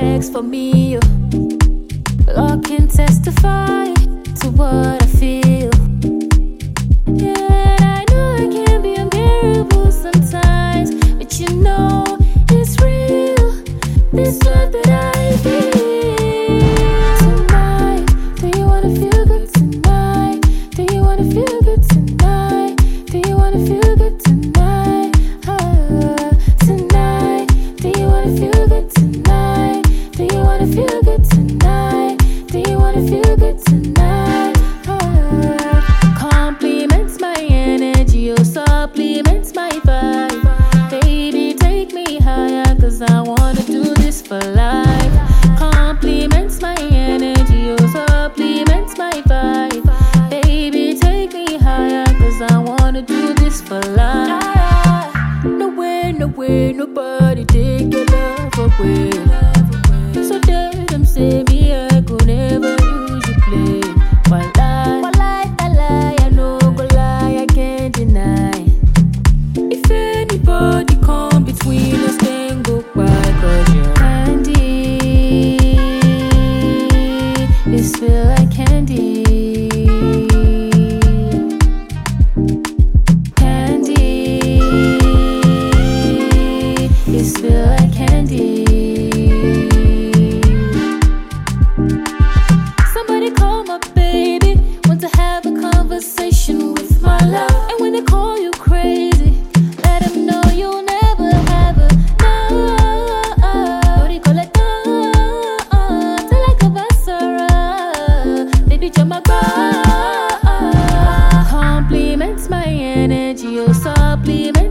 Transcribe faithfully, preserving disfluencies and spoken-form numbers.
vex for me. Lord can testify to what I feel. Yeah, I know I can be unbearable sometimes, but you know it's real, this love that I feel. Tonight, do you wanna feel good tonight? Do you wanna feel good tonight? Do you wanna feel good tonight? Ah, tonight, do you wanna feel good tonight? Do you wanna feel good tonight? Do you wanna feel good tonight? Ah, compliments my energy, oh, supplements my vibe. Baby, take me higher, cause I wanna do this for life. Compliments my energy, oh, supplements my vibe. Baby, take me higher, cause I wanna do this for life. No way, no way, nobody take your love away. So tell them, say me, I could never use you play. Walai, walai, walai, I know go lie, I can't deny. If anybody come between us, then go quiet, cause you're candy. This feel like candy. Candy. This feel like candy. Somebody call my baby, want to have a conversation with my love. And when they call you crazy, let them know you'll never have a no. What do you call it? No. Till like a Basara, baby, you're my girl. Compliments my energy, oh, supplements